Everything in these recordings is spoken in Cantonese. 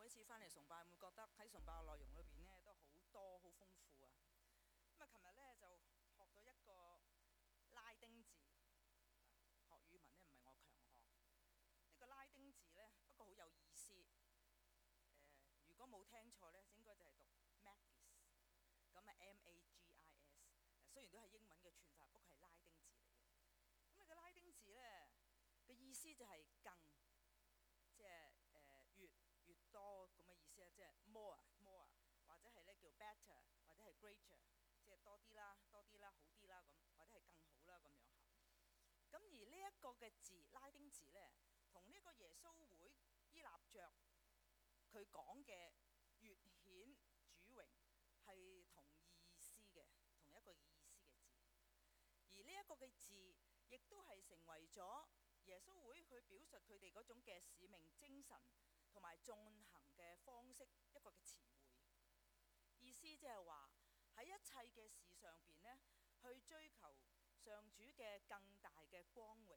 次翻嚟崇拜，會覺得喺崇拜嘅內容裏邊呢都好多好豐富啊！咁啊，琴日呢就學咗一個拉丁字，學語文呢唔係我強項。呢個拉丁字呢不過好有意思。如果冇聽錯呢，應該就係讀 Magis， 咁啊 Magis。雖然都係英文嘅串法，不過係拉丁字嚟嘅。咁你個拉丁字呢嘅意思就係更，即係越多咁嘅意思啊，即係 more， 或者係咧叫 better， 或者係 greater， 即係多啲啦，好啲啦咁，或者係更好啦咁樣嚇。咁而呢一個嘅字拉丁字呢，同呢個耶穌會依納爵佢講嘅越顯主榮係同意思嘅，同一個意思嘅字。而呢一個嘅字亦都係成為咗耶穌會佢表述佢哋嗰種嘅使命精神同埋進行嘅方式一個嘅詞彙，意思即係話喺一切嘅事上邊呢，去追求上主嘅更大嘅光榮，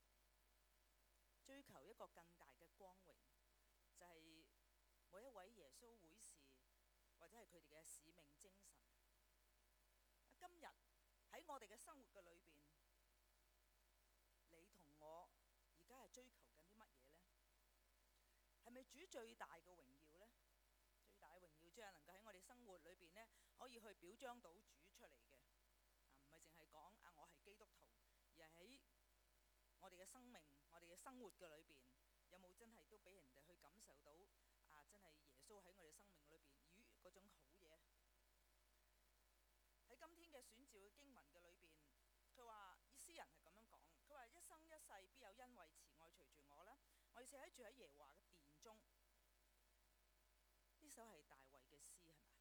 追求一個更大嘅光榮，就係每一位耶穌會士或者係佢哋嘅使命精神。今日喺我哋嘅生活嘅裏邊，你同我而家係追求緊啲乜嘢呢？係咪主最大嘅榮耀呢？最大嘅榮耀即係能夠喺我哋生活裏邊呢，可以去表彰到主出嚟嘅。唔係淨係講我係基督徒，而係喺我哋嘅生命、我哋嘅生活嘅裏邊，有冇真係都俾人哋去感受到真係耶穌喺我哋生命裏邊與嗰種好嘢。喺今天嘅選召嘅經文嘅裏邊，佢話詩人係咁樣講，佢話一生一世必有恩惠慈愛隨住我啦，我要寫住喺耶和華嘅殿中。呢首係大衛嘅詩係咪？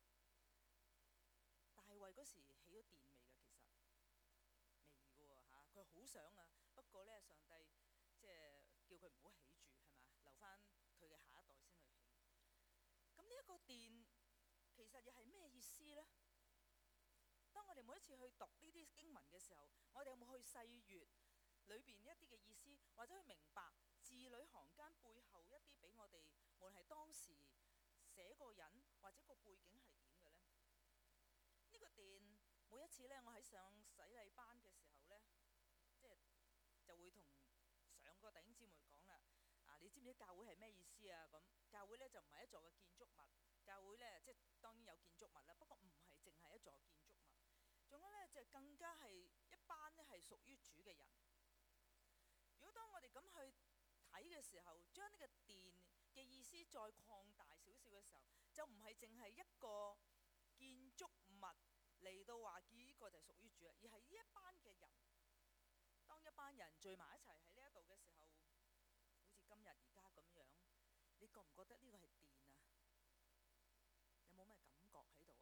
大衛嗰時起咗殿未㗎？其實未㗎喎嚇，佢好想啊，不過呢，上帝即係叫佢唔好起住係咪？留翻佢嘅下一代先去起。咁呢一個殿其實又係咩意思呢？當我哋每一次去讀呢啲經文嘅時候，我哋有冇去細閱裏邊一啲嘅意思，或者去明白字裏行間背後一啲俾我哋，無論係當時寫個人或者個背景係點嘅呢？呢個殿每一次呢，我喺上洗禮班嘅時候呢，就會同上個弟兄姊妹講啦。你知唔知教會係咩意思啊？咁教會呢，就唔係一座嘅建築物，教會呢，即係當然有建築物啦，不過唔係淨係一座建築物，仲有呢，就更加係一班呢係屬於主嘅人。如果當我哋咁去睇嘅時候，將呢個殿嘅意思再擴大少少嘅時候，就唔係淨係一個建築物嚟到話呢個就係屬於主，而係呢一班嘅人。當一班人聚埋一齊喺呢一度嘅時候，好似今日而家咁樣，你覺唔覺得呢個係殿啊？有冇咩感覺喺度啊？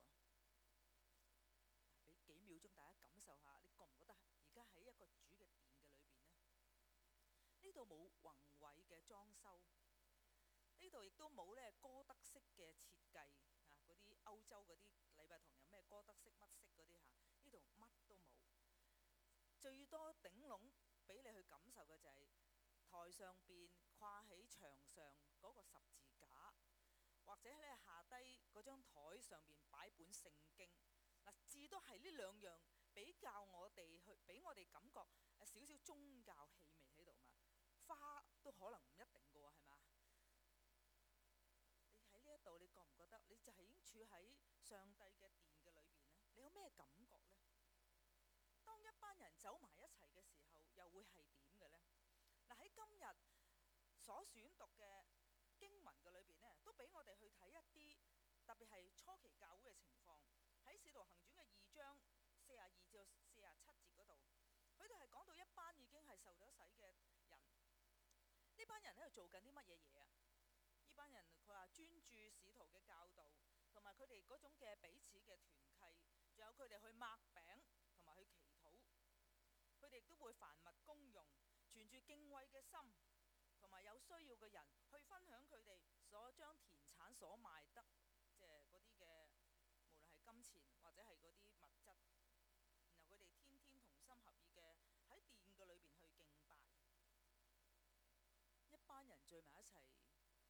俾幾秒鐘大家感受下，你覺唔覺得而家喺一個主嘅殿嘅裏邊呢？呢度冇宏偉嘅裝修，呢度亦都冇呢哥德式嘅設計啊！嗰啲歐洲嗰啲禮拜堂有咩哥德式乜式嗰啲嚇？呢度乜都冇，最多頂籠俾你去感受嘅就係台上邊掛喺牆上嗰個十字架，或者呢下低嗰張台上邊擺本聖經。至多係呢兩樣比較我哋去俾我哋感覺少少宗教氣味喺度嘛。花都可能唔一定嘅喎，係嘛？你喺呢一度，你覺唔覺得你就係已經處喺上帝嘅殿嘅裏邊呢？你有咩感覺呢？當一班人走埋一齊嘅時候，又會係點嘅呢？喺今日所選讀嘅經文嘅裏邊呢，都俾我哋去睇一啲特別係初期教會嘅情況。喺《使徒行傳》嘅2章42至47節嗰度，佢哋係講到一班已經係受咗洗嘅人。呢班人喺度做緊啲乜嘢嘢啊？呢班人佢話專注使徒嘅教導，同埋佢哋嗰種嘅彼此嘅團契，仲有佢哋去擘餅同埋去祈禱。佢哋亦都會凡物公用，存住敬畏嘅心，同埋有需要嘅人去分享佢哋所將田產所賣得，即係嗰啲嘅。無論係金錢或者係嗰啲物質，然後佢哋天天同心合意嘅喺殿嘅裏邊去敬拜。一班人聚埋一齊，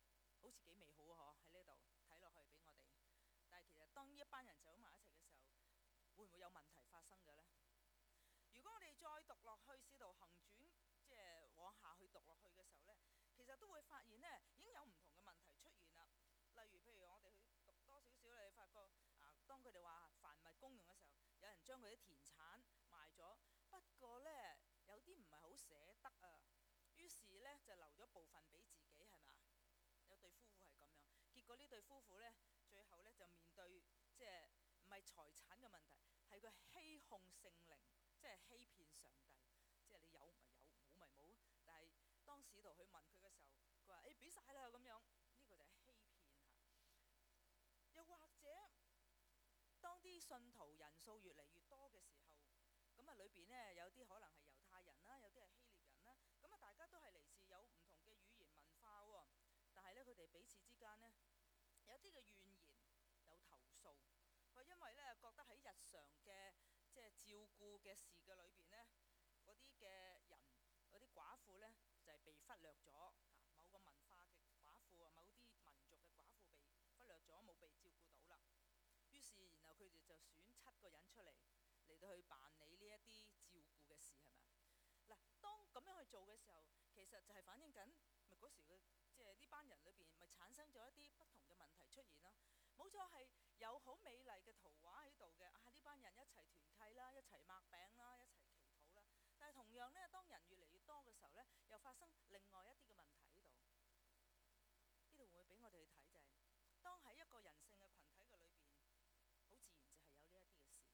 好似幾美好啊！喺呢度睇落去俾我哋，但係其實當呢一班人走埋一齊嘅時候，會唔會有問題發生嘅呢？如果我哋再讀落去《使徒行傳》，即係往下去讀落去嘅時候呢，其實都會發現呢已經有唔同嘅問題出現啦。例如，譬如我哋去讀多少少，你發覺啊，當佢哋話凡物公用嘅時候，有人將佢啲田產賣咗，不過呢，有啲唔係好捨得啊，於是呢，就留咗部分俾自己，係咪？有對夫婦係咁樣，結果呢對夫婦呢，最後呢，就面對即係唔係財產嘅問題，係佢欺哄聖靈，即係欺騙上帝，即係你有咪有，冇咪冇。但係當使徒去問佢嘅時候，佢話：誒俾晒啦咁樣，呢個就係欺騙嚇。又或者當啲信徒人數越嚟越多嘅時候，咁啊裏邊呢，有啲可能係猶太人啦，有啲係希臘人啦，咁啊大家都係嚟自有唔同嘅語言文化喎，但係呢，佢哋彼此之間呢，有啲嘅怨言，有投訴。佢因為呢，覺得喺日常嘅即係照顧嘅事嘅裏邊呢，嗰啲嘅人嗰啲寡婦呢，就係被忽略咗。某個文化嘅寡婦啊，某啲民族嘅寡婦被忽略咗，冇被照顧到啦。於是然後佢哋就選7個人出嚟到去辦理呢一啲照顧嘅事，係咪？嗱，當咁樣去做嘅時候，其實就係反映緊咪嗰時嘅即係呢班人裏邊咪產生咗一啲不同嘅問題出現咯。冇錯，係有好美麗嘅圖畫喺度嘅，啊呢班人一齊團契啦，一齊擘餅啦，一齊祈禱啦。但係同樣呢，當人越嚟越多嘅時候呢，又發生另外一啲嘅問題喺度。呢度會唔會俾我哋去睇就係、是，當喺一個人性嘅群體嘅裏邊，好自然就係有呢一啲嘅事。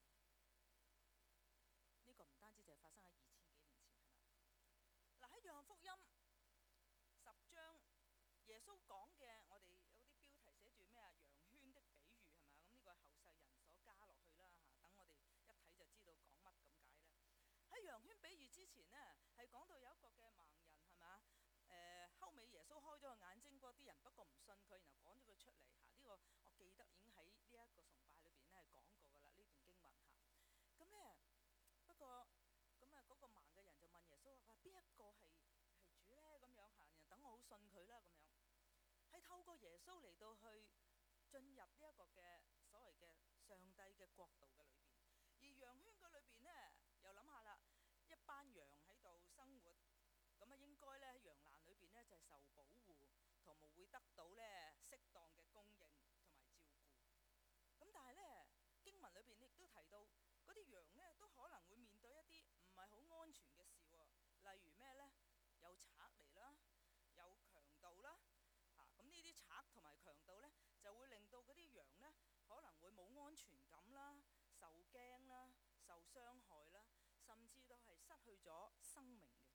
呢、這個唔單止就係發生喺2000幾年前，係咪？嗱，喺約翰福音10章，耶穌講嘅，我哋有啲標題寫住咩啊？羊圈的比喻，係咪？咁呢個係後世人所加落去啦嚇，等我哋一睇就知道講乜咁解呢。喺羊圈比喻之前呢，係講到有一個嘅盲人，係咪啊？後尾耶穌開咗個眼睛，嗰啲人不過唔信佢，然後趕咗佢出嚟嚇。呢個我記得已經喺呢一個崇拜裏邊咧係講過噶啦，呢段經文嚇。咁呢，不過咁啊嗰個盲嘅人就問耶穌話：邊一個係主呢？咁樣嚇，然後等我好信佢啦咁樣。係透過耶穌嚟到去進入呢一個嘅所謂嘅上帝嘅國度嘅裏邊。而羊圈嘅裏邊呢，又諗下啦，一班羊喺度生活。咁啊，應該咧喺羊欄裏邊咧就係受保護，同埋會得到咧適當嘅供應同埋照顧。咁但係咧經文裏邊亦都提到，嗰啲羊咧都可能會面對一啲唔係好安全嘅事喎。例如咩咧？有賊嚟啦，有強盜啦。咁呢啲賊同埋強盜咧，就會令到嗰啲羊咧可能會冇安全感啦、受驚啦、受傷害啦，甚至都係失去咗生命嘅。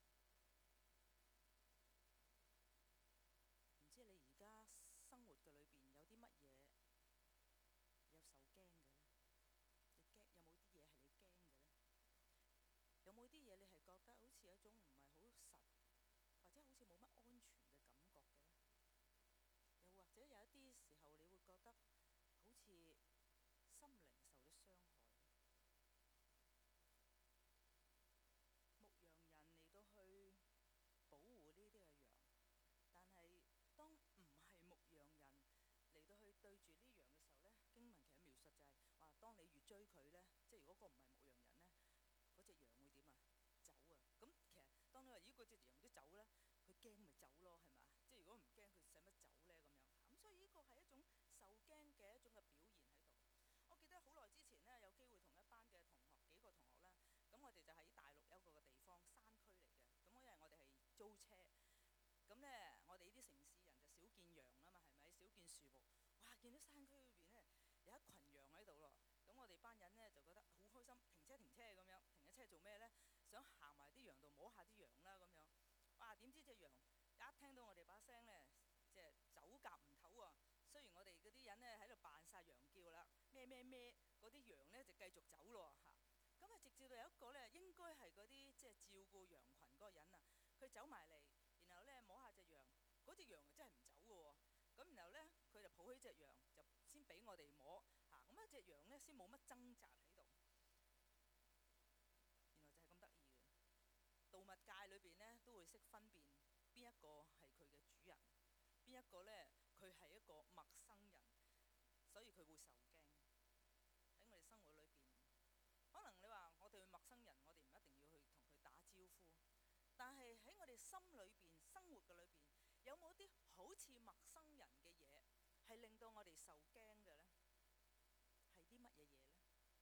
唔知你而家生活嘅裏邊有啲乜嘢有受驚嘅呢？你驚有冇啲嘢係你驚嘅呢？有冇啲嘢你係覺得好似有一種唔係好實，或者好似冇乜安全嘅感覺嘅呢？又或者有一啲時候你會覺得好似心靈受咗傷害。牧羊人嚟到去保護呢啲嘅羊，但係當唔係牧羊人嚟到去對住呢羊嘅時候呢，經文其實描述就係話，當你越追佢呢，即係如果個唔係牧羊人呢，嗰隻羊會點啊？走啊！咁其實當你話咦嗰隻羊都走呢，佢驚咪走咯，係咪？即係如果唔驚，佢使乜走呢？咁樣咁，所以呢個係一種受驚嘅一種嘅表現喺度。我記得好耐之前呢，有機會同一班嘅同學幾個同學啦，咁我哋就喺大陸有一個嘅地方山區嚟嘅，咁因為我哋係租車，咁呢，我哋呢啲城市人就少見羊啊嘛，係咪？少見樹木，哇！見到山區裏邊呢，有一群羊喺度咯，咁我哋班人呢，就覺得好開心，停車咁樣，停咗車做咩呢？想行埋啲羊度摸下啲羊啦咁樣，哇！點知隻羊一聽到我哋把聲呢，即係走夾唔唞啊！雖然我哋嗰啲人呢喺度扮晒羊叫啦，咩，嗰啲羊呢就繼續走咯嚇。咁啊，直至到有一個呢，應該係嗰啲即係照顧羊群嗰個人啊，佢走埋嚟，然後呢摸下隻羊，嗰隻羊真係唔走嘅喎。咁然後呢，佢就抱起隻羊，就先俾我哋摸嚇。咁一隻羊呢，先冇乜掙扎喺度。原來就係咁得意嘅。動物界裏邊呢，都會識分辨邊一個係佢嘅主人，邊一個呢， 佢係一個陌生人，所以佢會受驚。喺我哋生活裏邊，可能你話我哋陌生人，我哋唔一定要去同佢打招呼，但係喺我哋心裏邊、生活嘅裏邊，有冇啲好似陌生人嘅嘢，係令到我哋受驚嘅呢？係啲乜嘢嘢呢？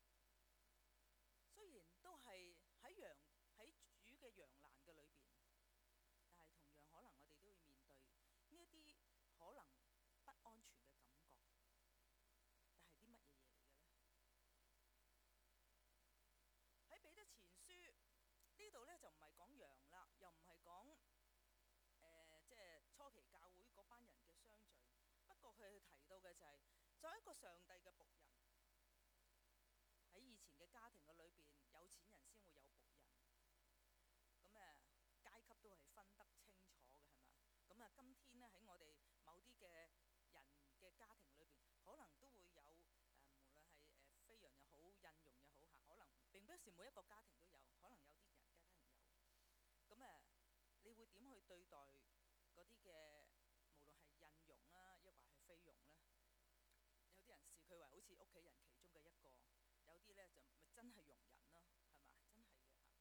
雖然都係喺主嘅羊欄嘅裏邊，但係同樣可能我哋都會面對呢一啲可能不安全嘅感覺。但係啲乜嘢嘢嚟嘅呢？喺彼得前書呢度呢，就唔係講羊啦，又唔係講即係初期教會嗰班人嘅相聚。不過佢提到嘅就係作為一個上帝嘅僕人，喺以前嘅家庭嘅裏邊，有錢人先會有僕人。咁階級都係分得清楚嘅，係嘛？咁今天呢，喺我哋某啲嘅人嘅家庭裏邊，可能都會有無論係非洋又好、印傭又好嚇，可能並不是每一個家庭都有，可能有啲人家庭有。咁你會點去對待嗰啲嘅無論係印傭啦，抑或係菲傭呢？有啲人視佢為好似屋企人其中嘅一個，有啲呢就咪真係傭人咯，係嘛？真係嘅嚇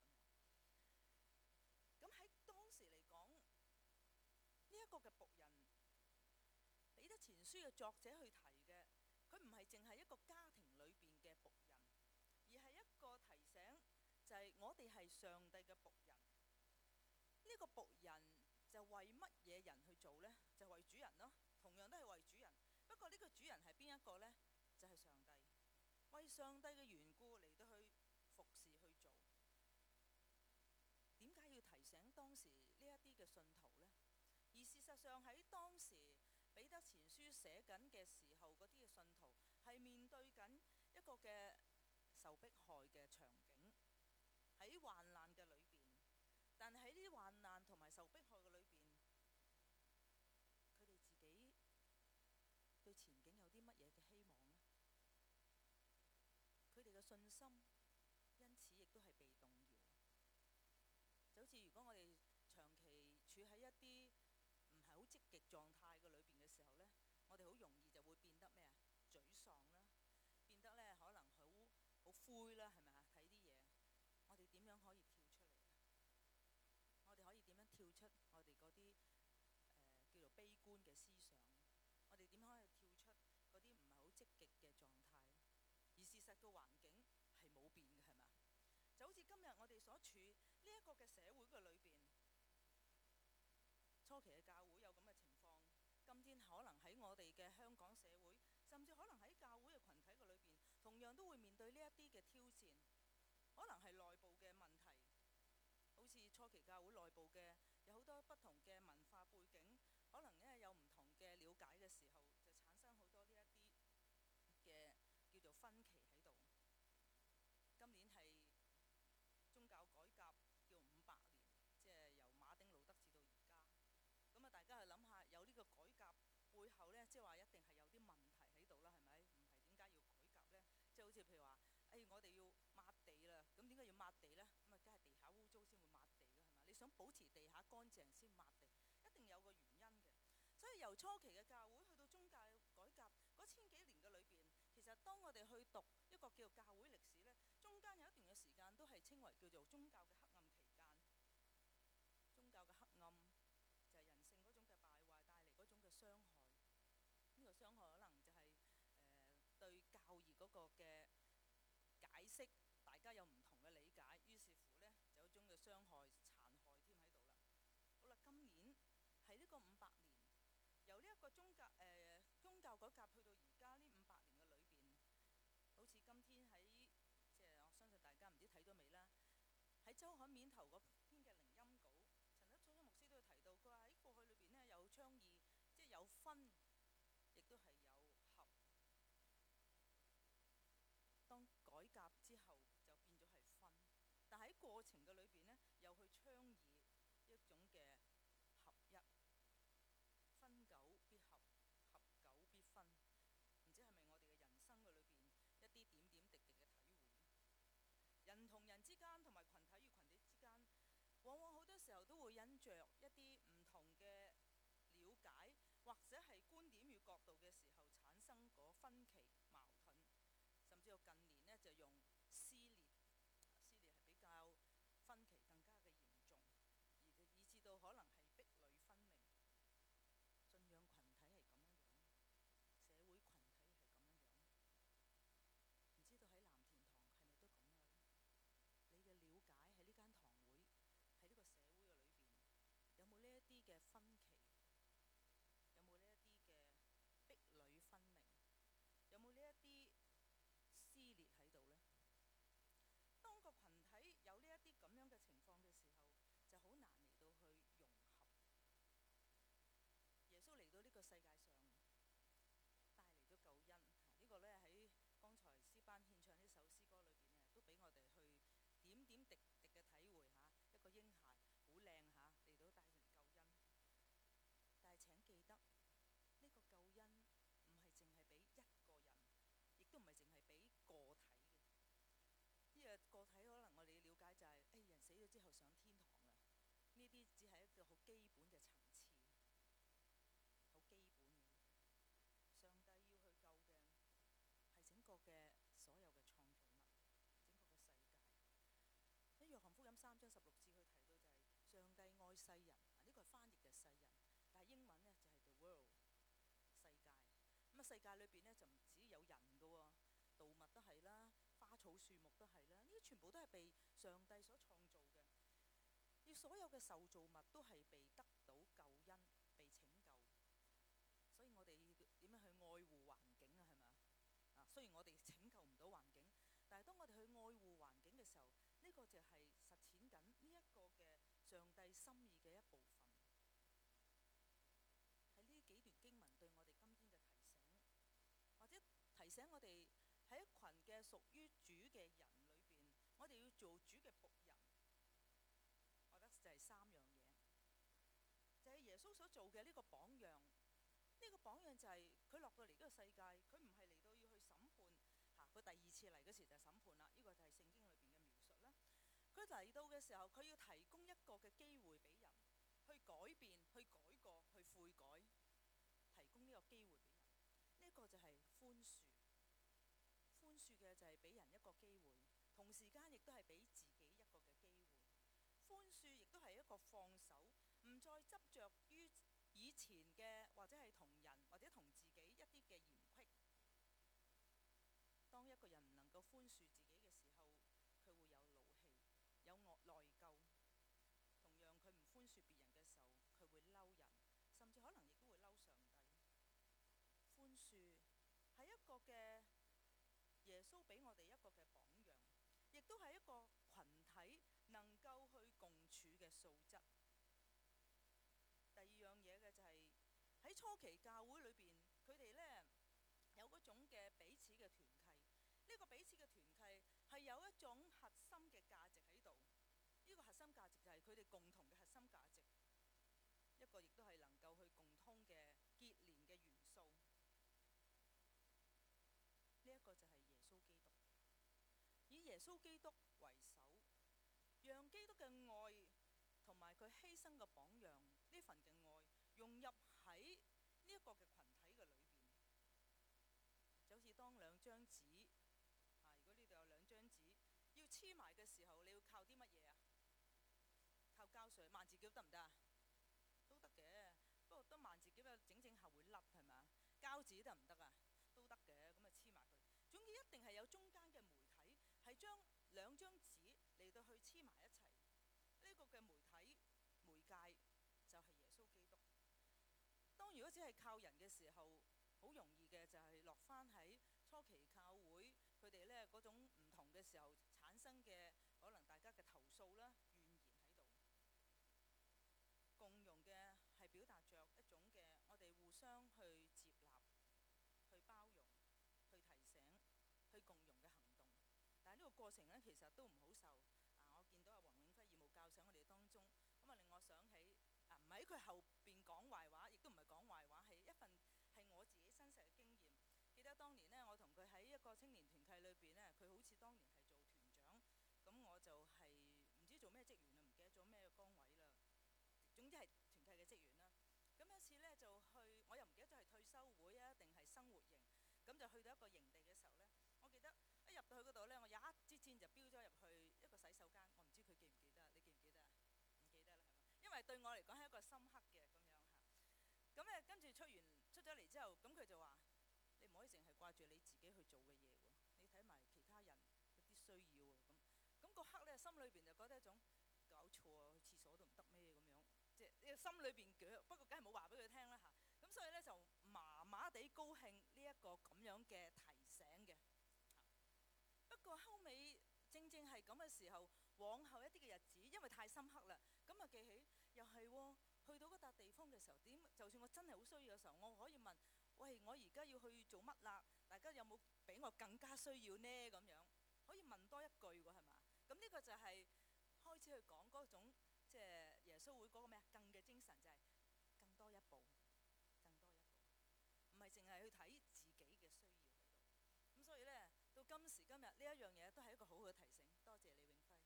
咁。咁喺當時嚟講，呢一個嘅僕人，彼得前書嘅作者去提嘅，佢唔係淨係一個家庭裏邊嘅僕人，而係一個提醒，就係我哋係上帝嘅僕人。呢個僕人就為乜嘢人去做呢？就為主人咯，同樣都係為主人。不過呢個主人係邊一個呢？就係上帝，為上帝嘅緣故嚟到去服侍去做。點解要提醒當時呢一啲嘅信徒呢？而事實上喺當時彼得前書寫緊嘅時候，嗰啲嘅信徒係面對緊一個嘅受迫害嘅場景，喺患難嘅裏邊。但係喺呢啲患難同埋受迫害嘅裏邊，佢哋自己對前景有啲乜嘢嘅希望呢？佢哋嘅信心因此亦都係被動搖。就好似如果我哋長期處喺一啲唔係好積極狀態嘅裏邊嘅時候呢，我哋好容易就會變得咩啊？沮喪啦，變得呢可能好灰啦，係咪啊？睇啲嘢，我哋點樣可以跳出嚟啊？我哋可以點樣跳出我哋嗰啲叫做悲觀嘅思想？我哋點可以跳出嗰啲唔係好積極嘅狀態？而事實個環境係冇變嘅，係咪？就好似今日我哋所處呢一個嘅社會嘅裏邊，初期嘅教會有咁嘅情況，今天可能喺我哋嘅香港社會，甚至可能喺教會嘅群體嘅裏邊，同樣都會面對呢一啲嘅挑戰。可能係內部嘅問題，好似初期教會內部嘅有好多不同嘅文化背景，可能因為有唔同嘅了解嘅時候，就產生好多呢一啲嘅叫做分歧喺度。今年係宗教改革叫500年，即係由馬丁路德至到而家。咁大家去諗下，有呢個改革背後呢，即係話一定係有啲問題喺度啦，係咪？唔係點解要改革呢？即係好似譬如話，我哋要抹地啦，咁點解要抹地呢？咁梗係地下污糟先會抹地啦，係咪？你想保持地下乾淨先抹地，一定有個原因嘅。所以由初期嘅教會去到宗教改革嗰千幾年嘅裏邊，其實當我哋去讀一個叫做教會歷史呢，中間有一段嘅時間都係稱為叫做宗教嘅黑暗期間。宗教嘅黑暗就係人性嗰種嘅敗壞帶嚟嗰種嘅傷害。呢個傷害可能就係對教義嗰個嘅解釋，大家有唔同嘅理解，於是乎呢，就有一種嘅傷害、殘害添喺度啦。好啦，今年係呢個500年，由呢一個宗教改革去到而家呢500年嘅裏邊，好似今天喺即係我相信大家唔知睇咗未啦，喺周刊面頭嗰篇嘅靈音稿，陳德昌牧師都有提到，佢話喺過去裏邊呢，有倡議，即係有分，亦都係有合。當改革之後就變咗係分，但喺過程嘅裏邊呢，又去倡議一種嘅合一，分久必合，合久必分。唔知係咪我哋嘅人生嘅裏邊一啲點點滴滴嘅體會？人同人之間同埋群體與群體之間，往往好多時候都會因着一啲唔同嘅了解或者係觀點角度嘅時候產生嗰分歧矛盾，甚至到近年呢，就用撕裂，撕裂係比較分歧更加嘅嚴重，以至到可能係壁壘分明，信仰群體係咁樣樣，社會群體係咁樣樣，唔知道喺藍田堂係咪都咁樣呢？你嘅了解喺呢間堂會，喺呢個社會嘅裏邊，有冇呢一啲嘅分歧？有冇呢一啲嘅壁壘分明？有冇呢一啲撕裂喺度呢？當個群體有呢一啲咁樣嘅情況嘅時候，就好難嚟到去融合。耶穌嚟到呢個世界上，帶嚟咗救恩。呢個呢，喺剛才詩班獻唱呢首詩歌裏邊呢，都俾我哋去點點滴滴嘅體會下，一個嬰孩好靚嚇嚟到帶嚟救恩。但係請記得，呢個救恩唔係淨係俾一個人，亦都唔係淨係俾個體嘅。呢個個體可能我哋了解就係，人死咗之後上天堂啦。呢啲只係一個好基本嘅層次，好基本嘅。上帝要去救嘅係整個嘅所有嘅創造物，整個嘅世界。喺約翰福音3章16節佢提到就係上帝愛世人，呢個係翻譯嘅世人，但係英文呢就係 the world 世界。咁啊世界裏邊呢就唔止有人㗎喎，動物都係啦，花草樹木都係啦，呢啲全部都係被上帝所創造嘅。要所有嘅受造物都係被得到救恩，被拯救。所以我哋點樣去愛護環境啊？係咪啊？雖然我哋拯救唔到環境，但係當我哋去愛護環境嘅時候，呢個就係實踐緊呢一個嘅上帝心意嘅一部分。喺呢幾段經文對我哋今天嘅提醒，或者提醒我哋喺一群嘅屬於主嘅人裏邊，我哋要做主嘅僕人。我覺得就係3樣嘢，就係耶穌所做嘅呢個榜樣。呢個榜樣就係佢落到嚟呢個世界，佢唔係嚟到要去審判嚇，佢第2次嚟嗰時就係審判啦。呢個就係聖經裏邊嘅描述啦。佢嚟到嘅時候，佢要提供一個嘅機會俾人去改變、去改過、去悔改，提供呢個機會俾人。呢個就係寬恕，寬恕嘅就係俾人一個機會，同時間亦都係俾自己一個嘅機會。寬恕亦都係一個放手，唔再執着於以前嘅，或者係同人或者同自己一啲嘅嫌隙。當一個人唔能夠寬恕自己嘅時候，佢會有怒氣，有內疚。同樣佢唔寬恕別人嘅時候，佢會嬲人，甚至可能亦都會嬲上帝。寬恕係一個嘅耶穌俾我哋一個嘅榜樣，亦都係一個群體能夠去共處嘅素質。第2樣嘢嘅就係喺初期教會裏邊，佢哋呢有嗰種嘅彼此嘅團契。呢個彼此嘅團契係有一種核心嘅價值喺度。呢個核心價值就係佢哋共同嘅核心價值，一個亦都係能夠去共通嘅結連嘅元素。呢一個就係耶穌基督，以耶穌基督為首，讓基督嘅愛同埋佢犧牲嘅榜樣，呢份嘅愛融入喺呢一個嘅群體嘅裏邊。就好似當2張紙如果呢度有2張紙要黐埋嘅時候，你要靠啲乜嘢啊？靠膠水，萬字夾得唔得啊？都得嘅，不過當萬字夾啊整整下會甩係咪啊？膠紙得唔得啊？都得嘅，咁啊黐埋佢。總之一定係有中間嘅媒體，係將2張紙嚟到去黐埋一齊。呢個嘅媒體媒介就係耶穌基督。當如果只係靠人嘅時候，好容易嘅就係落翻喺初期教會佢哋呢嗰種唔同嘅時候產生嘅可能大家嘅投訴啦、怨言喺度。共融嘅係表達着一種嘅我哋互相去接納、去包容、去提醒、去共融嘅行動。但係呢個過程呢，其實都唔好受。我見到阿黃永輝義務教授喺我哋當中，咁啊令我想起唔喺佢後邊講壞話，亦都唔係講壞話，係一份係我自己真實嘅經驗。記得當年呢，我同佢喺一個青年團契裏邊呢，佢好似當年係做團長，咁我就係唔知做咩職員啦，唔記得咗咩崗位啦。總之係團契嘅職員啦。咁有時次咧就去，我又唔記得咗係退休會啊定係生活營，咁就去到一個營地嘅時候咧，我記得一入到去嗰度咧，我有一支箭就飆咗入去一個洗手間，我唔知佢記唔記得，你記唔記得啊？唔記得啦，係嘛？因為對我嚟講係一個深刻嘅咁樣嚇。咁咧跟住出咗嚟之後，咁佢就話：你唔可以淨係掛住你自己去做嘅嘢喎，你睇埋其他人嗰啲需要啊咁。咁嗰刻咧，心裏邊就覺得一種搞錯啊，去廁所都唔得咩咁樣，即係心裏邊鋸。不過梗係冇話俾佢聽啦嚇。咁所以咧就麻麻地高興呢一個咁樣嘅提醒嘅。不過後尾正正係咁嘅時候，往後一啲嘅日子，因為太深刻啦，咁啊記起又係喎。去到嗰笪地方嘅時候，點就算我真係好需要嘅時候，我可以問：喂，我而家要去做乜啦？大家有冇比我更加需要呢？咁樣可以問多一句喎，係嘛？咁呢個就係開始去講嗰種即係耶穌會嗰個咩啊？更嘅精神就係更多一步，更多一步，唔係淨係去睇自己嘅需要喺度。咁所以呢，到今時今日呢一樣嘢都係一個好好嘅提醒。多謝李永輝。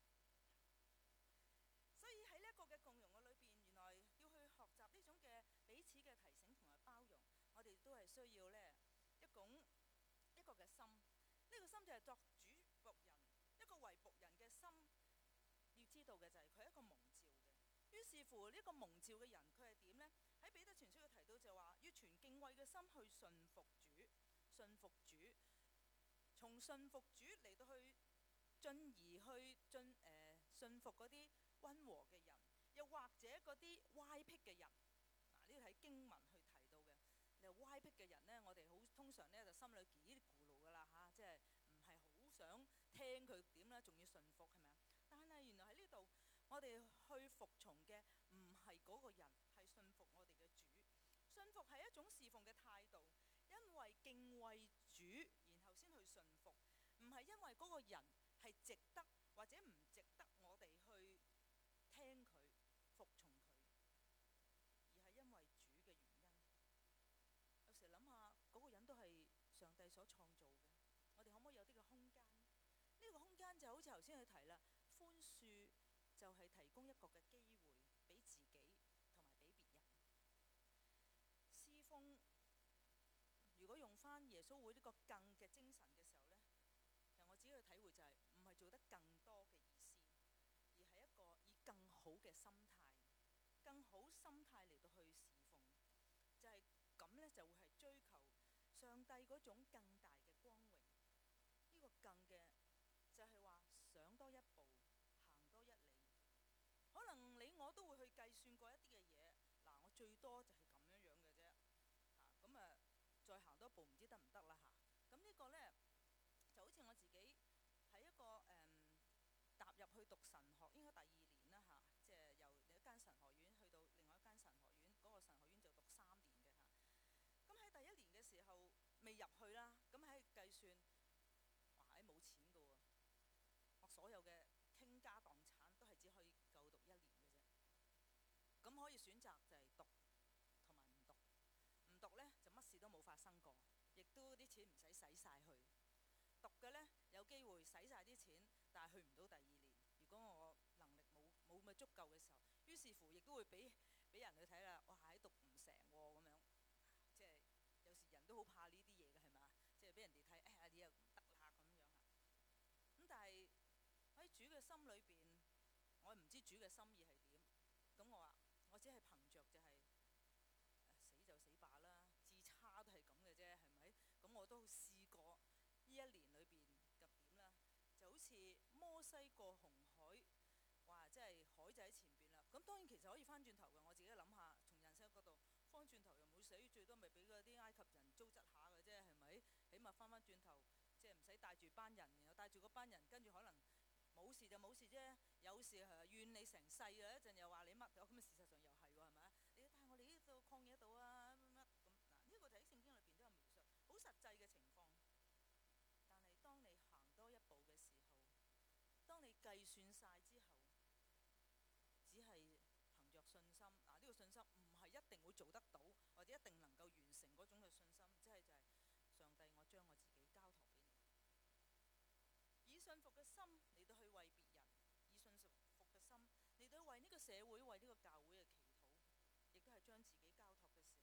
所以喺呢一個嘅共融嘅裏邊，原來要去學習呢種嘅彼此嘅提醒同埋包容，我哋都係需要呢一個嘅心。呢個心就係作主僕人，一個為僕人嘅心。要知道嘅就係佢係一個蒙召嘅。於是乎呢個蒙召嘅人，佢係點呢？喺彼得前書佢提到就話，要存敬畏嘅心去順服主，順服主，從順服主嚟到去進而去順服嗰啲溫和嘅人，又或者嗰啲歪僻嘅人。嗱，呢度喺經文去提到嘅。你話歪僻嘅人呢，我哋好通常呢就心裏幾咕嚕噶啦嚇，即係唔係好想聽佢點啦，仲要順服係咪啊？但係原來喺呢度，我哋去服從嘅唔係嗰個人，係順服我哋嘅主。順服係一種侍奉嘅態度，因為敬畏主，然後先去順服，唔係因為嗰個人係值得或者唔值得我哋去聽佢、服從佢，而係因為主嘅原因。有時諗下，嗰個人都係上帝所創造嘅，我哋可唔可以有啲嘅空間？呢個空間就好似頭先佢提啦，寬恕就係提供一個嘅機會俾自己同埋俾別人。侍奉如果用翻耶穌會呢個更嘅精神嘅時候呢，其實我自己嘅體會就係唔係做得更多嘅意思，而係一個以更好嘅心態、更好心態嚟到去侍奉，就係咁呢，就會係追求上帝嗰種更大嘅光榮。呢個更嘅就係話上多一步，行多一里。可能你我都會去計算過一啲嘅嘢，嗱，我最多就係咁樣嘅啫。咁再行多一步唔知得唔得啦嚇。咁呢個呢，就好似我自己喺一個踏入去讀神學，應該第2年啦嚇，即係由另一間神學院去到另外一間神學院，嗰個神學院就讀3年嘅嚇。咁喺第1年嘅時候未入去啦，咁喺計算，哇！冇錢㗎喎，我所有嘅傾家蕩產都係只可以夠讀1年嘅啫。咁可以選擇就係讀同埋唔讀。唔讀呢，就乜事都冇發生過，亦都啲錢唔使使晒去。讀嘅呢，有機會使晒啲錢，但係去唔到第2年。如果我能力冇咁足夠嘅時候，於是乎亦都會俾人去睇啦。哇！喺讀唔成喎咁樣，即係有時人都好怕呢啲嘢嘅係咪？即係俾人哋睇，哎呀你又唔得啦咁樣啊。咁但係喺主嘅心裏邊，我唔知主嘅心意係點。咁我話我只係憑着就係、死就死罷啦，至差都係咁嘅啫，係咪？咁我都試過呢1年裏邊嘅點啦，就好似摩西過紅海，哇！即係海就喺前邊啦。咁當然其實可以翻轉頭嘅，我自己諗下，從人生角度翻轉頭又唔會死，最多咪俾嗰啲埃及人糟質下嘅啫，係咪？起碼翻轉頭，即係唔使帶住班人，然後帶住嗰班人，跟住可能冇事就冇事啫，有事怨你成世啊！一陣又話你乜咁啊？事實上又係喎，係咪？你帶我哋呢度曠野度啊乜乜咁嗱？呢個就喺聖經裏邊都有描述，好實際嘅情況。但係當你行多一步嘅時候，當你計算晒之後，只係憑着信心嗱，呢個信心唔係一定會做得到，或者一定能夠完成嗰種嘅信心，即係就係上帝，我將我自己交託俾你，以信服嘅心嚟到去為別人，以信服嘅心嚟到去為呢個社會、為呢個教會嘅祈禱，亦都係將自己交託嘅時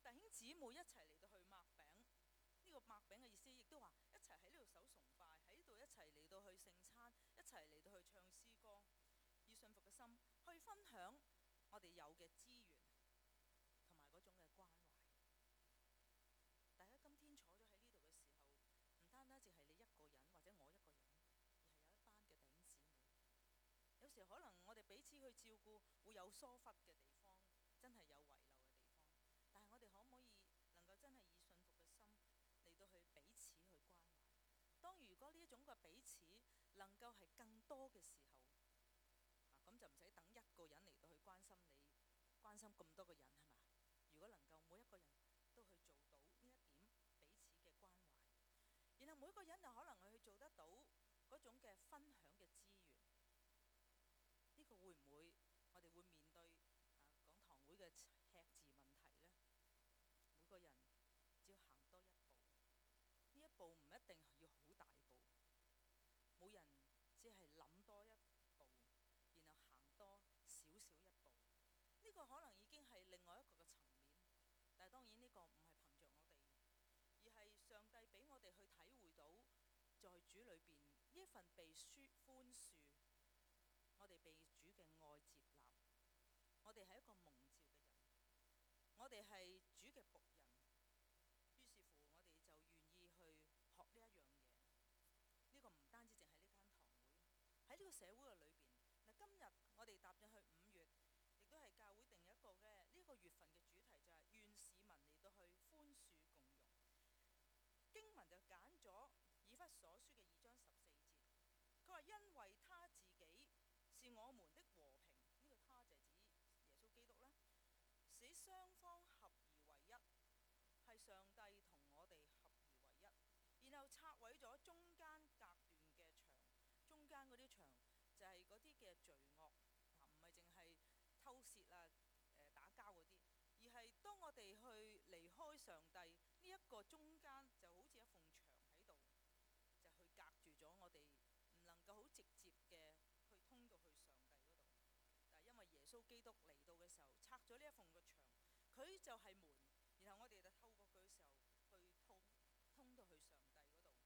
弟兄姊妹一齊嚟到去擘餅。呢個擘餅嘅意思，亦都話一齊喺呢度守崇拜，喺度一齊嚟到去聖餐，一齊嚟到去唱詩歌，以信服嘅心去分享我哋有嘅資源同埋嗰種嘅關懷。大家今天坐咗喺呢度嘅時候，唔單單淨係你一個人或者我一個人，而係有一班嘅弟兄姊妹。有時可能我哋彼此去照顧會有疏忽嘅地方，真係有遺漏嘅地方，但係我哋可唔可以能夠真係以信服嘅心嚟到去彼此去關懷？當如果呢一種嘅彼此能夠係更多嘅時候，咁就唔使等一個人嚟到去關心你，關心咁多個人係嘛？如果能夠每一個人都去做到呢一點彼此嘅關懷，然後每一個人就可能去做得到嗰種嘅分享嘅資源，呢個會唔會我哋會面對講堂會嘅赤字問題呢？每個人只要行多一步，呢一步唔一定要好大步，每人只係諗多一步，然後行多少少一步，呢個可能已經係另外一個嘅層面。但係當然呢個唔係憑着我哋，而係上帝俾我哋去體會到，在主裏邊呢一份被寬恕，我哋被主嘅愛接納，我哋係一個蒙召嘅人，我哋係主嘅僕人。於是乎我哋就願意去學呢一樣嘢。呢個唔單止淨係呢間堂會，喺呢個社會嘅裏邊。嗱，今日我哋踏進去5月，亦都係教會定一個嘅呢個月份嘅主題，就係願市民嚟到去寬恕共融。經文就揀咗以弗所書嘅2章14節，佢話因為他自己是我們的和平，呢個他就係指耶穌基督啦，使雙方合而為一，係上帝同我哋合而為一，然後拆毀咗中間隔斷嘅牆，中間嗰啲牆就係嗰啲嘅罪惡，唔係淨係偷竊啊、打交嗰啲，而係當我哋去離開上帝呢一個中間，就好似一埲牆喺度，就去隔住咗我哋，唔能夠好直接嘅去通到去上帝嗰度。但係因為耶穌基督嚟到嘅時候，拆咗呢一埲嘅牆，佢就係門，然後我哋就透過佢嘅時候去通到去上帝嗰度。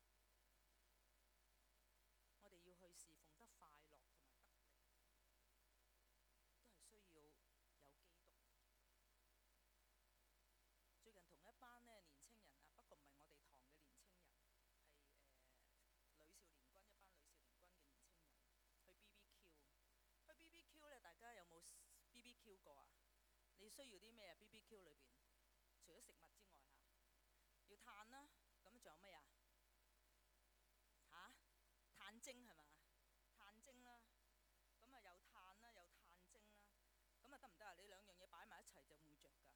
我哋要去侍奉得快樂同埋得力，都係需要有基督。最近同一班呢年青人啊，不過唔係我哋堂嘅年青人，係女少年軍，一班女少年軍嘅年青人去 BBQ。去 BBQ 呢，大家有冇 BBQ 過啊？你需要啲咩啊？BBQ 裏邊除咗食物之外要炭啦，咁仲有咩啊？炭精係嘛？炭精啦，咁啊有炭啦，有炭精啦，咁啊得唔得啊？你兩樣嘢擺埋一齊就唔會着㗎，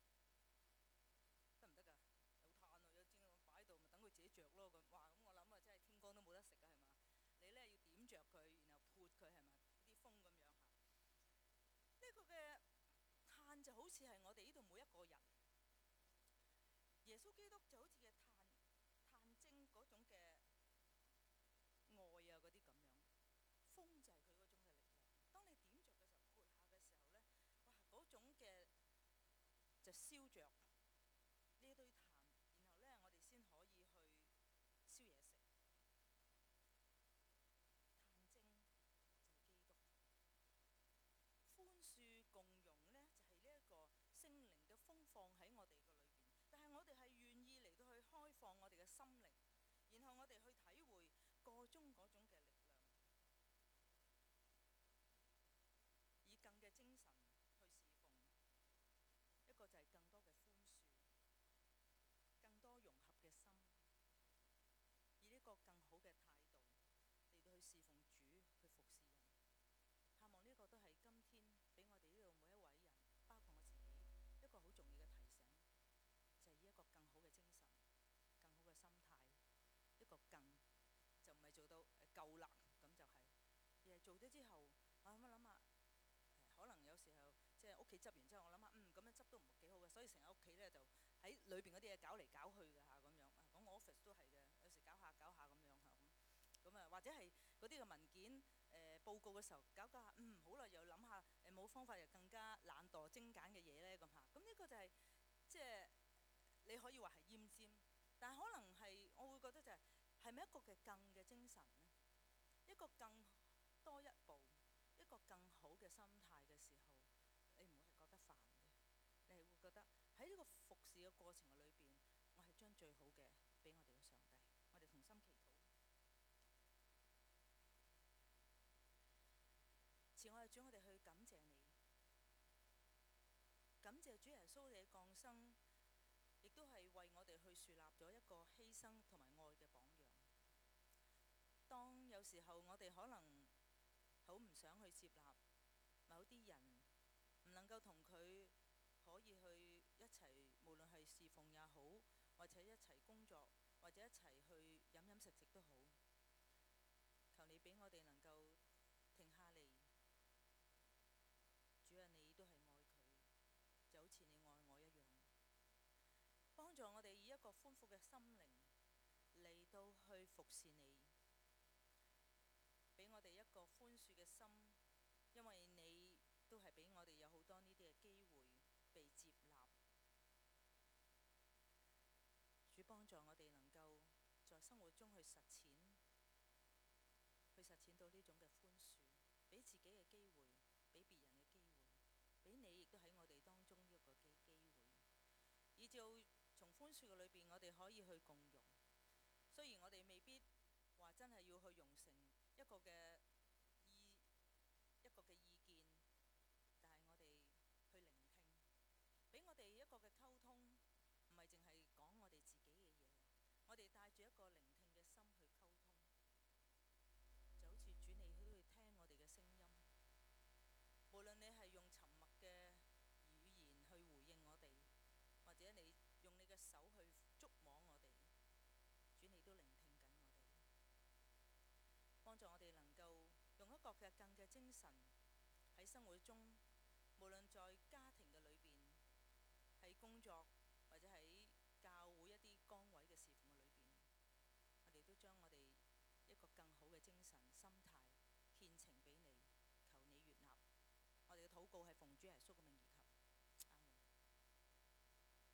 得唔得㗎？有炭啊，有精擺喺度，咪等佢自己着咯咁。哇！咁我諗啊，真係天光都冇得食啊，係嘛？你呢要點着佢，然後潑佢係咪？啲風咁樣嚇。呢個嘅炭就好似係我哋呢度每一個人。耶穌基督就好似嘅炭精嗰種嘅愛啊，嗰啲咁樣，風就係佢嗰種嘅力量。當你點着嘅時候，潑下嘅時候呢，哇！嗰種嘅就燒着呢一堆炭，然後呢，我哋先可以去燒嘢食。炭精就係基督，寬恕共融呢，就係呢一個聖靈嘅風放喺我哋嘅裏邊。但係我哋係願意嚟到去開放我哋嘅心靈，然後我哋去體會個中嗰種嘅力量，以更嘅精神去侍奉。一個就係更多嘅寬恕，更多融合嘅心，以呢個更好嘅態度嚟到去侍奉主，去服侍人。盼望呢個都係今天俾我哋呢度每一位人，包括我自己，一個好重要嘅提醒。就係以一個更好嘅精神、更好嘅心態，一個更就唔係做到夠啦咁就係，而係做咗之後，我諗下，可能有時候即係屋企執完之後，我諗下咁樣執都唔幾好嘅，所以成日屋企呢就喺裏邊嗰啲嘢搞嚟搞去嘅嚇咁樣。咁我 office 都係嘅，有時搞下搞下咁樣嚇咁啊，或者係嗰啲嘅文件報告嘅時候搞下，好啦，又諗下冇方法又更加懶惰精簡嘅嘢呢咁嚇。咁呢個就係即係你可以話係奄尖，但係可能係我會覺得就係咪一個嘅更嘅精神呢？一個更多一步，一個更好嘅心態嘅時候，你唔會係覺得煩嘅，你係會覺得喺呢個服侍嘅過程嘅裏邊，我係將最好嘅俾我哋嘅上帝，我哋同心祈禱。慈愛嘅主，我哋去感謝你，感謝主耶穌你嘅降生，亦都係為我哋去樹立咗一個犧牲同埋愛嘅榜樣。當有時候我哋可能好唔想去接納某啲人，唔能夠同佢可以去一齊，無論係侍奉也好，或者一齊工作，或者一齊去飲飲食食都好，求你俾我哋能夠停下嚟。主啊，你都係愛佢，就好似你愛我一樣，幫助我哋以一個寬闊嘅心靈嚟到去服侍你，俾我哋一個寬恕嘅心，因為你都係俾我哋有好多呢啲嘅機會被接納。主幫助我哋能夠在生活中去實踐到呢種嘅寬恕，俾自己嘅機會，俾別人嘅機會，俾你亦都喺我哋當中一個機會，以至從寬恕嘅裏邊，我哋可以去共融。雖然我哋未必話真係要去融成一個嘅意見，但係我哋去聆聽，俾我哋一個嘅溝通，唔係淨係講我哋自己嘅嘢，我哋帶住一個聆聽嘅心去溝通，就好似主你都會聽我哋嘅聲音，無論你係用沉默嘅語言去回應我哋，或者你用你嘅手去觸摸我哋，主你都聆聽緊我哋，幫助我哋能夠用一個嘅更嘅精神喺生活中，無論在家庭嘅裏邊，喺工作或者喺教會一啲崗位嘅侍奉嘅裏邊，我哋都將我哋一個更好嘅精神心態獻呈俾你，求你悅納。我哋嘅禱告係奉主耶穌嘅名。